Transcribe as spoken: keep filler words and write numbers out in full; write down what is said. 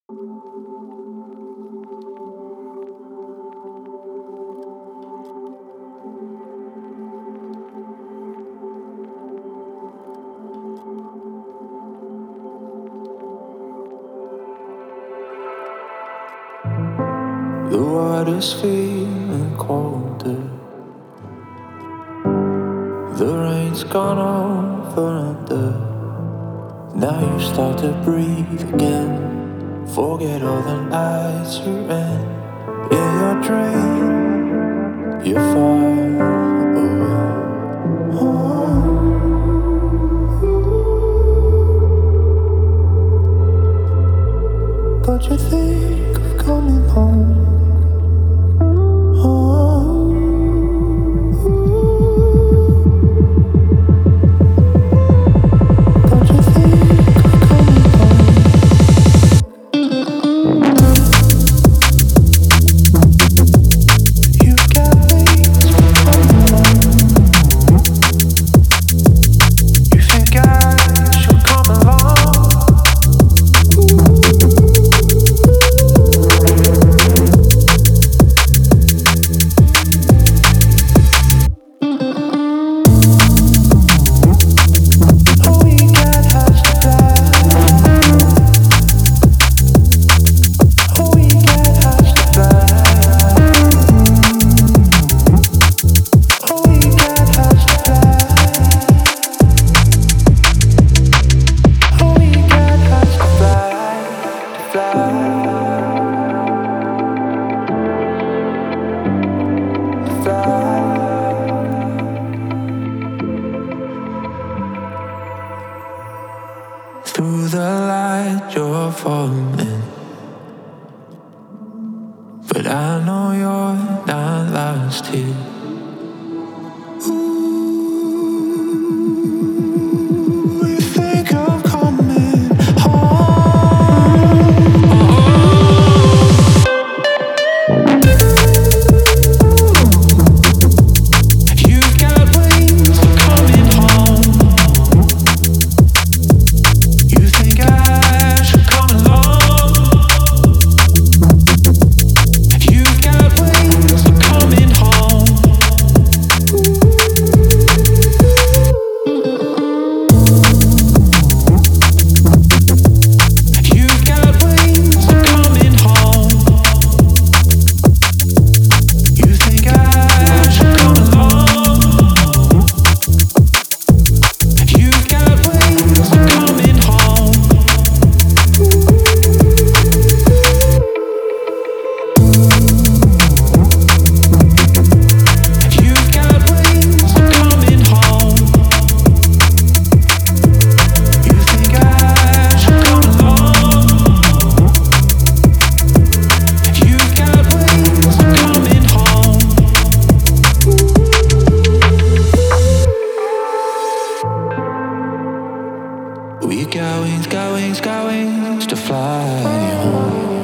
The water's feeling colder. The rain's gone over under. Now you start to breathe again. Forget all the nights you're in. In your dream, you're far away. Oh. But you think of coming home. Through the light you're falling, but I know you're not lost here. We got wings, got wings, got wings to fly home.